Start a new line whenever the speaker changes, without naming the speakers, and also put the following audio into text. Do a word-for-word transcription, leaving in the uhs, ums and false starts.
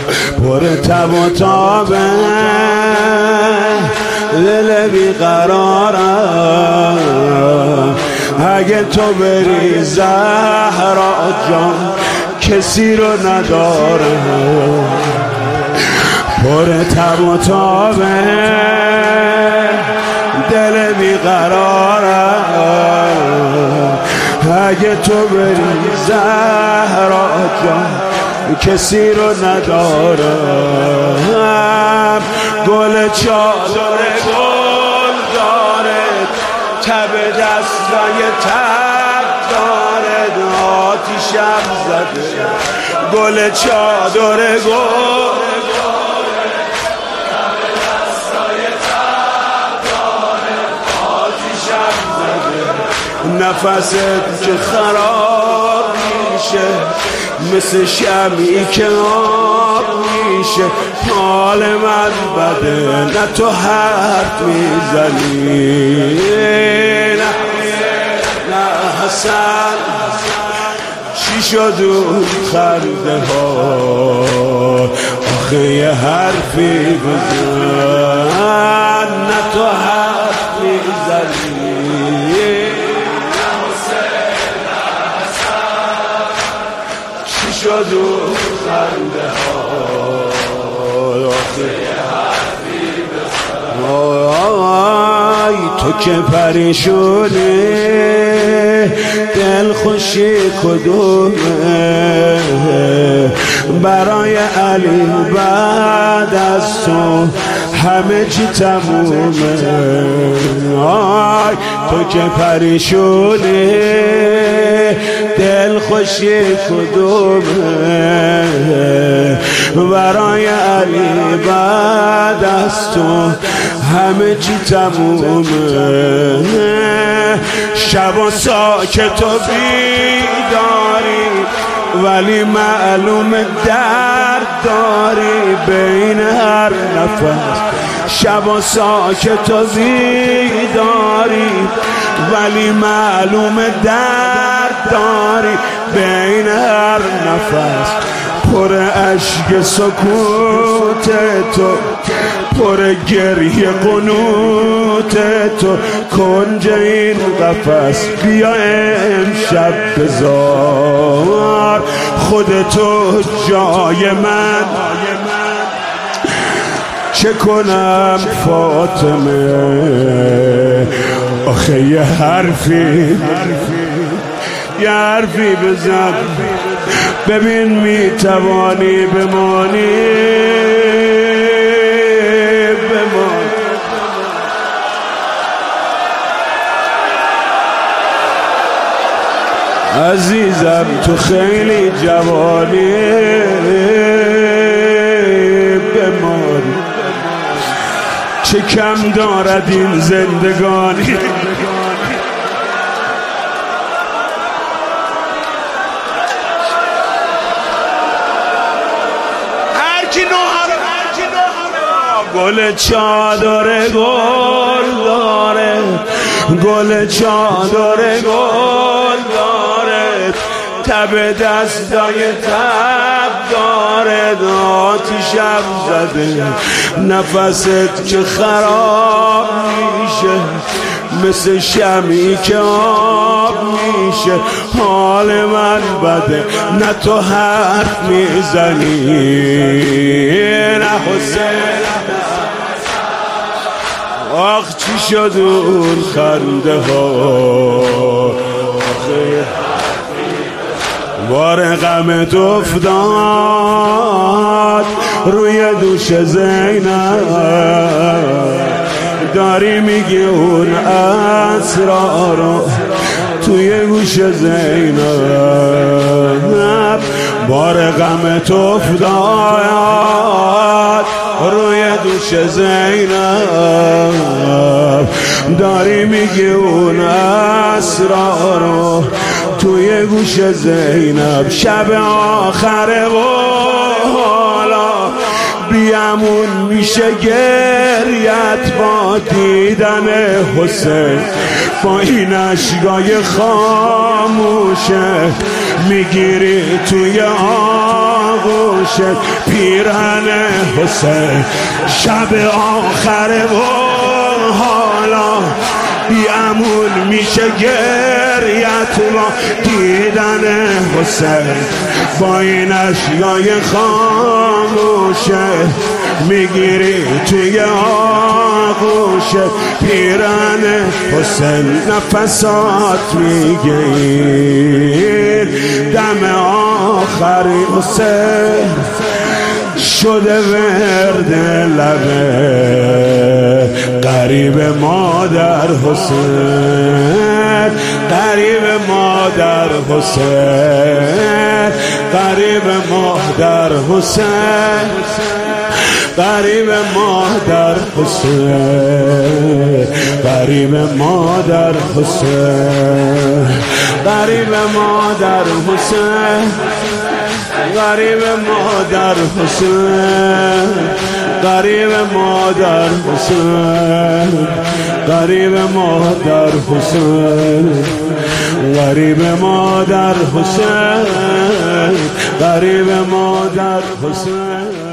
پر تب و تابه دل بیقرارم. اگه تو بری زهرا جان کسی رو نداره. پر تب و تابه دل بیقرارم. اگه تو بری زهرا جان کسی رو ندارم. گل چادر گل داره، تب دستای تب داره، آتیشم زده. گل چادر گل داره، تب دستای تب داره، آتیشم زده. نفست که خراب میشه مثل شمعی که آب میشه. حال من بده نه تو حرف میزنی. نه نه حسن چی شد اون خنده ها؟ آخه یه حرفی بزن نه تو حرف میزنی. شد و خنده ها آی تو که پریشونی دل خوشی کدومه؟ برای علی بعد از تو همه چی تمومه. آی تو که پریشونی دل خوشی کدومه؟ برای علی بعد از تو همه چی تمومه. شب و ساکت و بیداری ولی معلوم درد داری بین هر نفس. شب و ساکت و بیداری ولی معلوم درد داری بین هر نفس. پر اشک سکوت تو، پر گریه قنوت تو، کنج این قفس. بیا امشب بذار خودتو جای من. چه کنم فاطمه؟ آخه یه حرفی یه حرفی بزن ببین میتوانی بمانی. بمان عزیزم تو خیلی جوانی. بمان چه کم دارد این زندگانی. گل چادر گل داره، گل چادر گل داره، تب دستای تب داره، آتیشم زده. نفست که خراب میشه مثل شمعی که آب میشه. حال من بده نه تو حرف میزنی. نه حسین آخ چی شد اون خنده ها؟ بار غمت افتاد روی دوش زینب. داری میگی اون اسرارو توی گوش زینب. بار غمت افتاد روی دوش زینب. داری میگی اون اسرارو توی گوش زینب. شب آخره و حالا بیامون میشه گریت با دیدن حسین. با این اشکای خاموشه میگیری توی آغوشت عاشق پیرن حسین. شب آخره و حالا بی امون میشه گریت با دیدن حسین. با این اشیای خاموشه میگیری توی آغوشه پیرن حسین. نفسات میگیر دم آخری حسین شده ورد لبه قریب مادر حسین. قریب مادر حسین. قریب مادر حسین. قریب مادر حسین. قریب مادر حسین. قریب مادر حسین. قریب مادر حسین. قریب مادر حسین. قریب مادر حسین. قریب مادر حسین. قریب مادر حسین.